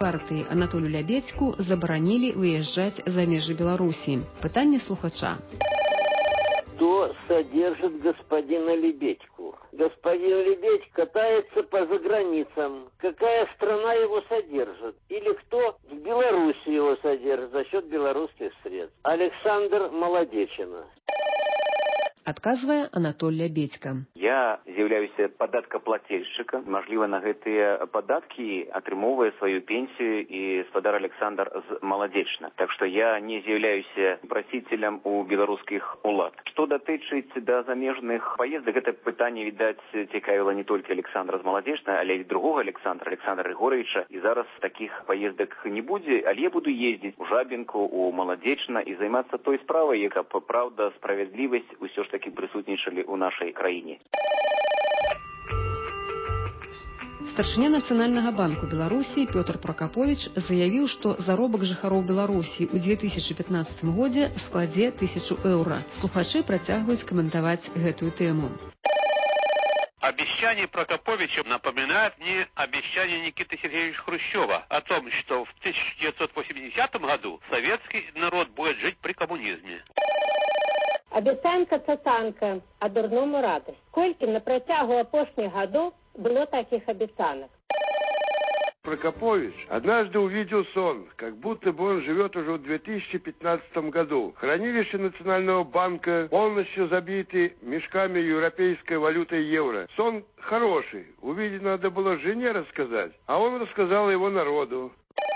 партыі Анатолію Лябедзьку забаранілі выязджаць за межы Беларусі. Пытанне слухача. Кто содержит господина Лебедьку? Господин Лебедь катается по заграницам. Какая страна его содержит? Или кто в Беларуси его содержит за счет белорусских средств? Александр Молодечина. Адказвае Анатоль Лябедзька. Я з'яўляюся падаткаплательшчыкам. Мажліва, на гэтыя падаткі атрымоўвае сваю пенсію і спадар Александр з Маладзечна. Так што я не з'яўляюся прасіцелем у беларускіх улад. Што датычыць да замежных паездак, гэта пытанне, відаць, цікавіла не толькі Александра з Маладзечна, але і другога Александра Григоровича. І зараз такіх паездак не будзе, але я буду ездзіць у Жабінку, у Маладзечна і займацца той справай, яка праўда, справядлівасць усё ж такі прысутнічалі ў нашай краіне. Старшыня Нацыянальнага банку Беларусі Пётр Пракаповіч заявіў, што заробак жыхароў Беларусі ў 2015 годзе складзе 1000 еўра. Слухачы працягваюць каментаваць гэтую тэму. Обещание Прокоповича напоминает мне обещание Никиты Сергеевича Хрущева о том, что в 1980 году советский народ будет жить при коммунизме. Обіцянка-цацанка, а дурному радость. Сколько на протягу апошніх годов было таких обіцянок? Прокопович однажды увидел сон, как будто бы он живет уже в 2015 году. Хранилище Национального банка полностью забиты мешками европейской валюты евро. Сон хороший. Увидеть надо было жене рассказать, а он рассказал его народу.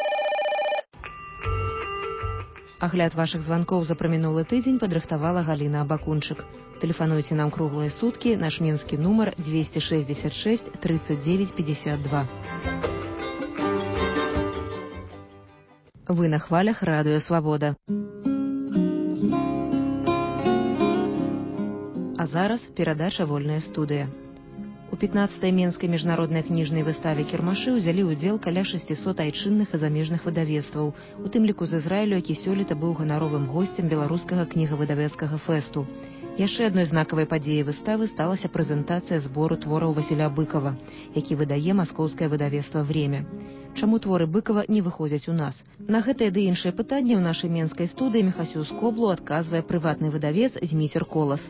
Агляд вашых званкоў за прамінулы тыдзень падрыхтавала Галіна Абакунчык. Тэлефануйце нам круглыя суткі, наш мінскі нумар 266 39 52. Вы на хвалях радыё Свабода. А зараз перадача «Вольная студыя». У 15-й Менскай міжнароднай кніжнай выставе кірмашы ўзялі ўдзел каля 600 айчынных і замежных выдавецтваў, у тым ліку з Ізраілю, які сёлета быў ганаровым госцем беларускага кнігавыдавецкага фэсту. Яшчэ адной знакавай падзеяй выставы сталася прэзентацыя збору твораў Васіля Быкова, які выдае маскоўскае выдавецтва «Время». Чаму творы Быкова не выходзяць у нас? На гэтае ды іншае пытанне ў нашай менскай студыі Міхасю Скоблу адказвае прыватны выдавец Зміцер Колас.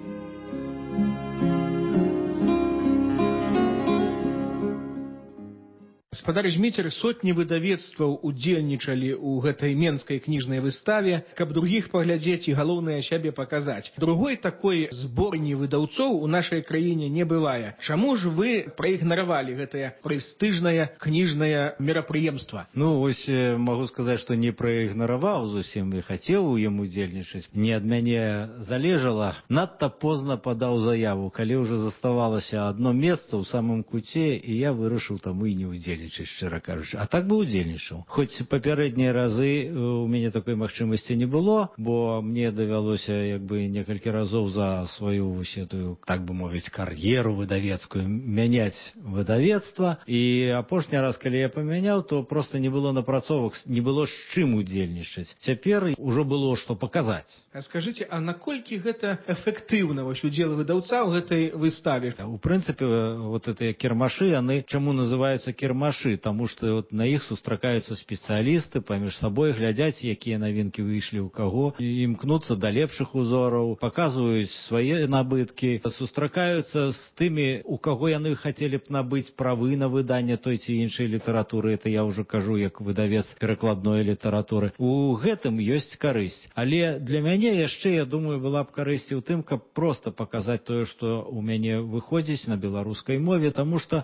Спадар Зміцер, сотні выдавецтваў удзельнічалі ў гэтай менскай кніжнай выставе, каб другіх паглядзець і галоўнае сябе паказаць. Другой такой зборні выдаўцоў у нашай краіне не бывае. Чаму ж вы праігнаравалі гэтае прэстыжнае кніжнае мерапрыемства? Ну, вось магу сказаць, што не праігнараваў зусім і хацеў у ім удзельнічаць. Не ад мяне залежала. Надта позна падаў заяву, калі ўжо заставалася адно месца ў самым куце, і я вырашыў таму і не удзельнічаць, шчыра кажучы. А так бы удзельнічаў. Хоць папярэднія разы у мяне такой магчымасці не было, бо мне давялося як бы некалькі разоў за сваю вось эту, так бы мовіць, кар'еру выдавецкую мяняць выдавецтва. І апошні раз, калі я памяняў, то проста не было напрацовак, не было з чым удзельнічаць. Цяпер ужо было што паказаць. А скажыце, а наколькі гэта эфектыўна вось удзел выдаўца ў гэтай выставе? У прынцыпе, вот гэтыя кірмашы, яны чаму называюцца кірмашы? Таму што вот на іх сустракаюцца спецыялісты, паміж сабой глядзяць, якія навінкі выйшлі ў каго, імкнуцца да лепшых узораў, паказваюць свае набыткі, сустракаюцца з тымі, у каго яны хацелі б набыць правы на выданне той ці іншай літаратуры. Это я ўжо кажу як выдавец перакладной літаратуры. У гэтым ёсць карысць. Але для мяне яшчэ, я думаю, была б карысць у тым, каб проста паказаць тое, што ў мяне выходзіць на беларускай мове, таму што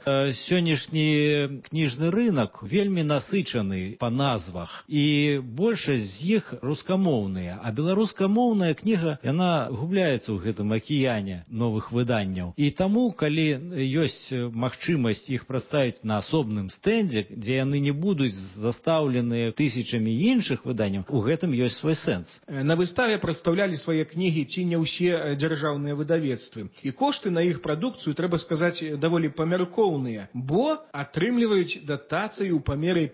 сённяшні кніжны рынок вельмі насычаны па назвах, і большасць з іх рускамоўныя, а беларускамоўная кніга, яна губляецца ў гэтым акіяне новых выданняў. І таму, калі ёсць магчымасць іх прадставіць на асобным стэндзе, дзе яны не будуць застаўленыя тысячамі іншых выданняў, у гэтым ёсць свой сэнс. На выставе прадстаўлялі свае кнігі ці не ўсе дзяржаўныя выдавецтвы. І кошты на іх прадукцыю, трэба сказаць, даволі памяркоўныя, бо атрымліваюць атрымліваюць датацыю ў памеры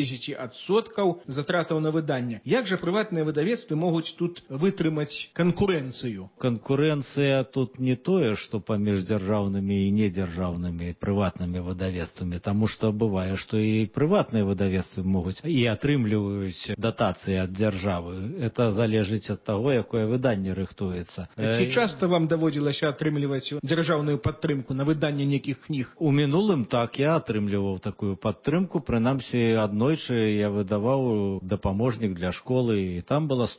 50% затратаў на выданне. Як жа прыватныя выдавецтвы могуць тут вытрымаць канкурэнцыю? Канкурэнцыя тут не тое, што паміж дзяржаўнымі і недзяржаўнымі прыватнымі выдавецтвамі, таму што бывае, што і прыватныя выдавецтвы могуць і атрымліваюць датацыі ад дзяржавы. Это залежыць ад таго, якое выданне рыхтуецца. Ці часта вам даводзілася атрымліваць дзяржаўную падтрымку на выданне нейкіх кніг? У мінулым так, я атрымліваў такую падтрымку, прынамсі аднойчы я выдаваў дапаможнік для школы, і там была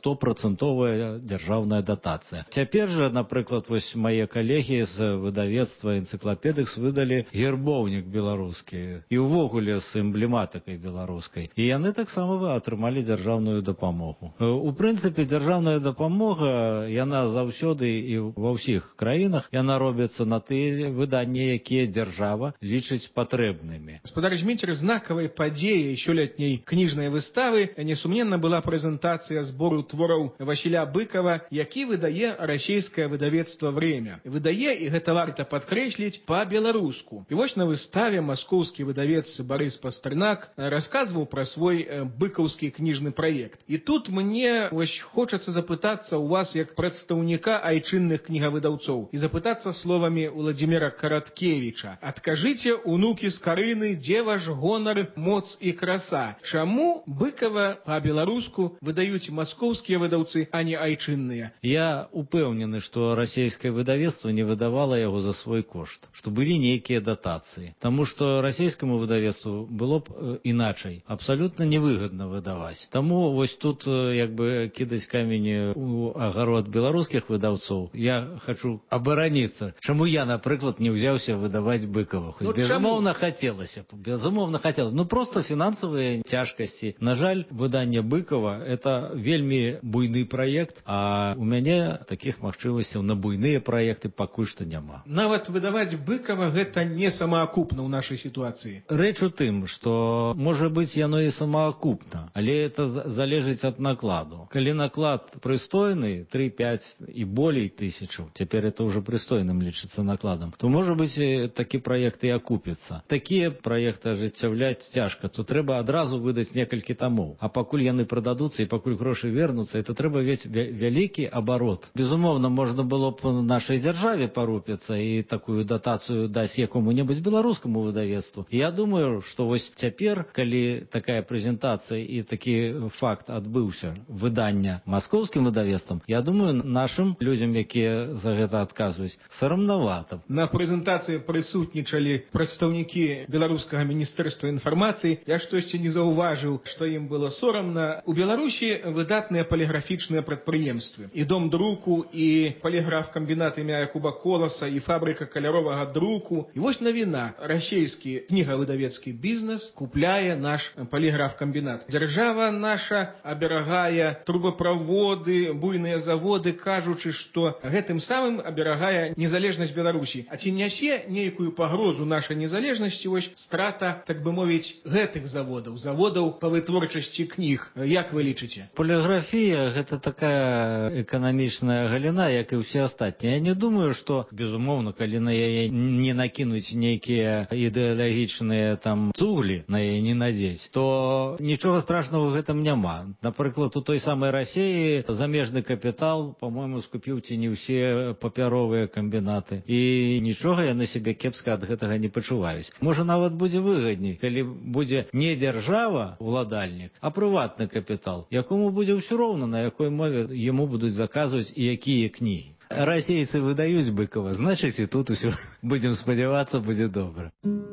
100% дзяржаўная датацыя. Цяпер жа, напрыклад, вось мае калегі з выдавецтва энцыклапедыкс выдалі гербоўнік беларускі і ўвогуле з эмблематыкай беларускай. І яны таксама атрымалі дзяржаўную дапамогу. У прынцыпе, дзяржаўная дапамога, яна заўсёды і ва ўсіх краінах, яна робіцца на тыя выданні, якія дзяржава лічыць патрэбнымі. Гаспадар Зміцер, знакавай падзеяй сёлетняй кніжнай выставы несумненна была прэзентацыя збору твораў Васіля Быкова, які выдае расійскае выдавецтва «Время». Выдае, і гэта варта падкрэсліць, па-беларуску. І вось на выставе маскоўскі выдавец Барыс Пастарнак расказваў пра свой быкаўскі кніжны праект. І тут мне вось хочацца запытацца у вас як прадстаўніка айчынных кнігавыдаўцоў і запытацца словамі Владзіміра Караткевіча. Адкажыце, унукі з Карыны, дзе ваш гонар, моц і краса? Чаму Быкава па-беларуску выдаюць маскоўскія выдаўцы, а не айчынныя? Я упэўнены, што расійскае выдавецтва не выдавала яго за свой кошт, што былі нейкія датацыі. Таму што расійскаму выдавецтву было б іначай, абсалютна невыгадна выдаваць. Таму вось тут як бы кідаць камень у агарод беларускіх выдаўцоў. Я хачу абараніцца. Чаму я, напрыклад, не ўзяўся выдаваць Быкова? Хоць безумоўна хацелася. Безумоўна хацелася. Ну проста фінансавыя цяжкасці. На жаль, выданне Быкова это вельмі буйны праект, а у мяне такіх магчымасцяў на буйныя праекты пакуль што няма. Нават выдаваць Быкова гэта не самаакупна ў нашай сітуацыі. Рэч у тым, што можа быць яно і самаакупна, але это залежыць ад накладу. Калі наклад прыстойны, 3-5 і болей тысячаў, цяпер это ўжо прыстойным лічыцца накладам, то можа быць такі праект і акупіцца. Такія праекты ажыццяўляць цяжка, то трэба адразу выдаць некалькі тамоў. А пакуль яны прададуцца і пакуль грошы вернуцца, это трэба весь вялікі абарот. Безумоўна, можна было б нашай дзяржаве парупіцца і такую датацыю даць якому-небудзь беларускаму выдавецтву. Я думаю, што вось цяпер, калі такая прэзентацыя і такі факт адбыўся выдання маскоўскім выдавецтвам, я думаю, нашым людзям, якія за гэта адказваюць, сарамнавата. На прэзентацыі прысутнічалі прадстаўнікі беларускага міністэрства інфармацыі. Я штосьці не заўважыў, што ім было сорамна. У Беларусі выдатныя паліграфічныя прадпрыемствы. І дом друку, і паліграф-камбінат імя Якуба Коласа, і фабрыка каляровага друку. І вось навіна. Расійскі кнігавыдавецкі бізнес купляе наш паліграф-камбінат. Дзяржава наша аберагае трубаправоды, буйныя заводы, кажучы, што гэтым самым аберагае незалежнасць Беларусі. А ці нясе нейкую пагрозу нашай незалежнасці вось страта, так бы мовіць, гэтых заводаў па вытворчасці кніг? Як вы лічыце? Поліграфія – гэта такая эканамічная галіна, як і ўсе астатнія. Я не думаю, што, безумоўна, калі на яе не накінуць нейкія ідэалагічныя там цуглі, на яе не надзець, то нічога страшного ў гэтым няма. Напрыклад, у той самай Расіі замежны капітал, по-моему, скупіў ці не ўсе папяровыя камбінаты. І нічога яны сябе кепска ад гэтага не пачуваюць. Можа, нават будзе выгадней, калі будзе не дзяржава, уладальнік, а прыватны капітал, якому будзе ўсё роўна, на якой мове яму будуць заказваць і якія кнігі. Расейцы выдаюць Быкова, значыць і тут усё, будзем спадзявацца, будзе добра.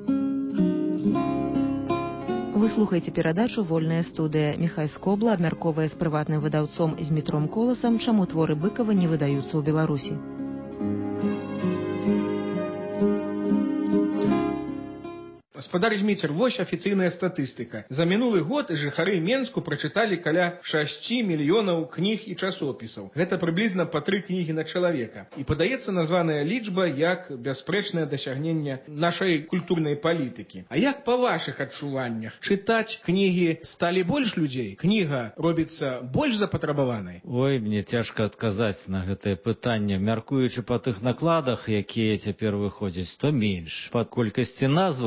Вы слухаеце перадачу «Вольная студыя». Міхай Скобла абмяркоўвае з прыватным выдаўцом Змітром Коласам, чаму творы Быкова не выдаюцца ў Беларусі. Гаспадар Зміцер, вось афіцыйная статыстыка. За мінулы год жыхары Менску прачыталі каля 6 мільёнаў кніг і часопісаў. Гэта прыблізна па 3 кнігі на чалавека. І падаецца названая лічба як бясспрэчнае дасягненне нашай культурнай палітыкі. А як па вашых адчуваннях? Чытаць кнігі сталі больш людзей? Кніга робіцца больш запатрабаванай? Ой, мне цяжка адказаць на гэтае пытанне. Мяркуючы па тых накладах, якія цяпер выходзяць, то менш. Па колькасці назваў, якія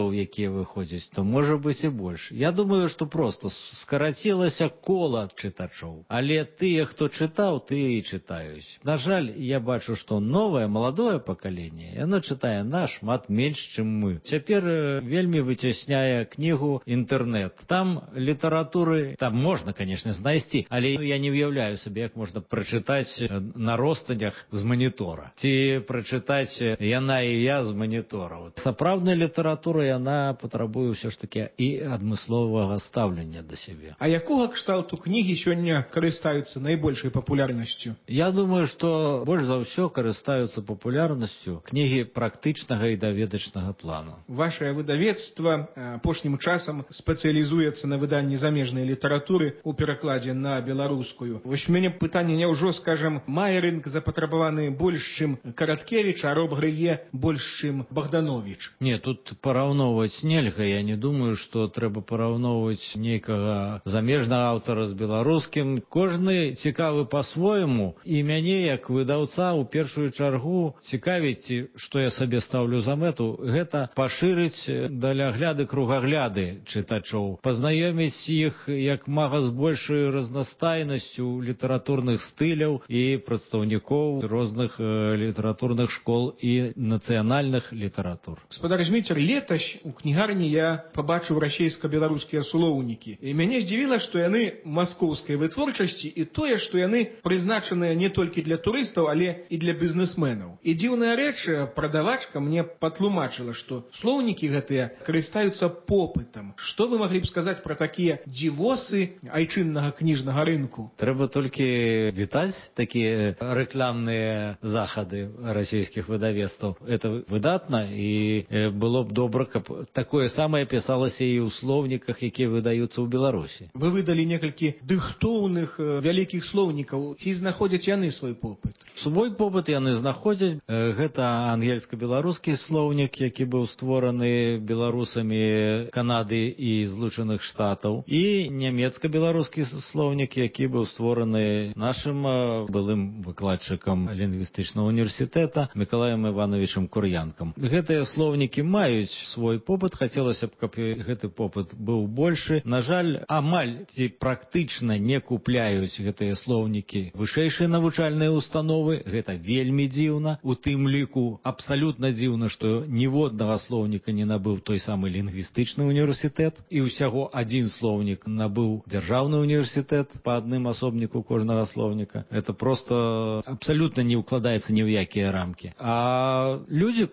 якія выходзяць, то можа быць і больш. Я думаю, што проста скарацілася кола чытачоў. Але тыя, хто чытаў, тыя і чытаюць. На жаль, я бачу, што новае, маладое пакаленне, яно чытае нашмат менш, чым мы. Цяпер вельмі выцясняе кнігу інтэрнэт. Там літаратуры, там можна, канешне, знайсці, але я не ўяўляю сабе, як можна прачытаць на ростанях з манітора. Ці прачытаць «Яна і я» з манітора. Сапраўдная літаратура, яна патрабуе ўсё ж такі і адмысловага стаўлення да сябе. А якога кшталту кнігі сёння карыстаюцца найбольшай папулярнасцю? Я думаю, што больш за ўсё карыстаюцца папулярнасцю кнігі практычнага і даведачнага плану. Вашае выдавецтва апошнім часам спецыялізуецца на выданні замежнай літаратуры ў перакладзе на беларускую. Вось у мяне пытанне, няўжо, скажам, мае рынок запатрабаваны больш, чым Караткевіч, а роб грые больш, чым Богданович? Не, тут параўноўваць нельга. Я не думаю, што трэба параўноўваць нейкага замежнага аўтара з беларускім. Кожны цікавы па-свойму, і мяне, як выдаўца, у першую чаргу цікавіць, што я сабе стаўлю за мэту, гэта пашырыць далягляды, кругагляды чытачоў, пазнаёміць іх як мага з большай разнастайнасцю літаратурных стыляў і прадстаўнікоў розных літаратурных школ і нацыянальных літаратур. Гаспадар Зміцер, летась у кнігарні я пабачыў расейска-беларускія слоўнікі. І мяне здзівіла, што яны маскоўскай вытворчасці і тое, што яны прызначаныя не толькі для турыстаў, але і для бізнесменаў. І дзіўная рэч, прадавачка мне патлумачыла, што слоўнікі гэтыя карыстаюцца попытам. Што вы маглі б сказаць пра такія дзівосы айчыннага кніжнага рынку? Трэба толькі вітаць такія рэкламныя захады расійскіх выдавецтваў. Это выдатна, і было б добра, каб такое самае пісалася і ў слоўніках, якія выдаюцца ў Беларусі. Вы выдалі некалькі дыхтоўных вялікіх слоўнікаў. Ці знаходзяць яны свой попыт? Свой попыт яны знаходзяць. Гэта ангельска-беларускі слоўнік, які быў створаны беларусамі Канады і Злучаных Штатаў, і нямецка-беларускі слоўнік, які быў створаны нашым былым выкладчыкам лінгвістычнага універсітэта Мікалаем Івановичам Кур'янкам. Гэтыя слоўнікі маюць свой попыт. Хацелася б, каб гэты попыт быў большы. На жаль, амаль ці практычна не купляюць гэтыя слоўнікі вышэйшыя навучальныя установы. Гэта вельмі дзіўна. У тым ліку абсалютна дзіўна, што ніводнага слоўніка не набыў той самы лінгвістычны універсітэт, і ўсяго адзін слоўнік набыў дзяржаўны універсітэт па адным асобніку кожнага слоўніка. Это просто абсалютна не ўкладаецца ні ў якія рамкі. А людзі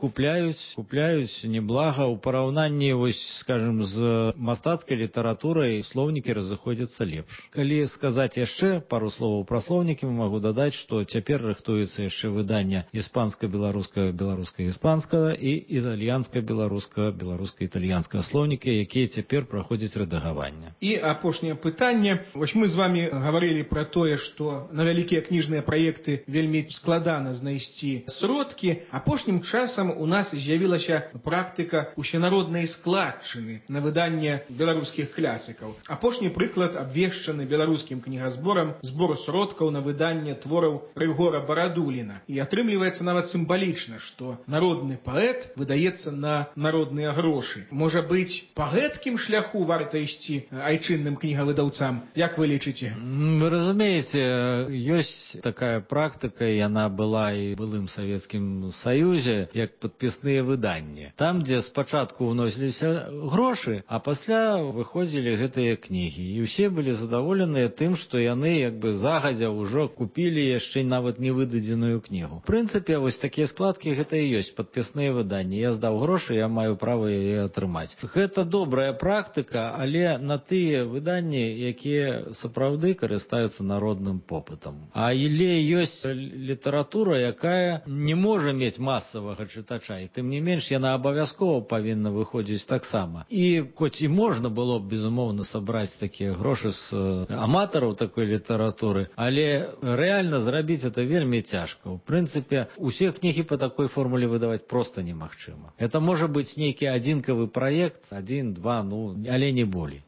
купляюць неблага. У параўнанні, вось, скажем, з мастацкай літаратурай слоўнікі разыходзяцца лепш. Калі сказаць яшчэ пару словаў пра слоўнікі, магу дадаць, што цяпер рыхтуецца яшчэ выданне іспанска-беларускага, беларуска-іспанскага і італьянска-беларускага, беларуска-італьянскага слоўнікі, якія цяпер праходзяць рэдагаванне. І апошняе пытанне. Вось мы з вамі гаварылі пра тое, што на вялікія кніжныя праекты вельмі складана знайсці сродкі. Апошнім часам у нас з'явілася практыка усенароднай складчыны на выданне беларускіх класікаў. Апошні прыклад абвешчаны беларускім кнігазборам збор сродкаў на выданне твораў Рыгора Барадуліна. І атрымліваецца нават сімвалічна, што народны паэт выдаецца на народныя грошы. Можа быць, па гэткім шляху варта ісці айчынным кнігавыдаўцам? Як вы лічыце? Вы разумееце, ёсць такая практыка, яна была і былым Савецкім Саюзе, як падпісныя выданні. Там, дзе спачатку ўносіліся грошы, а пасля выходзілі гэтыя кнігі. І ўсе былі задаволеныя тым, што яны як бы загадзя ўжо купілі яшчэ нават не выдадзеную кнігу. В прынцыпе, вось такія складкі гэта і ёсць падпісныя выданні. Я здаў грошы, я маю права яе атрымаць. Гэта добрая практыка, але на тыя выданні, якія сапраўды карыстаюцца народным попытам. Але ёсць літаратура, якая не можа мець масавага чытача, і тым не менш яна абавязкова павінна выходзіць таксама. І хоць і можна было б, безумоўна, сабраць такія грошы з аматараў такой літаратуры, але рэальна зрабіць это вельмі цяжка. У прынцыпе, усе кнігі па такой формуле выдаваць проста немагчыма. Это можа быць нейкі адзінкавы праект, адзін, два, але не болей.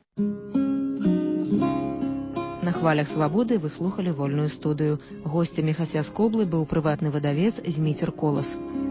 На хвалях свабоды вы слухалі вольную студыю. Госцямі Хася Скоблы быў прыватны выдавец Зміцер Колас.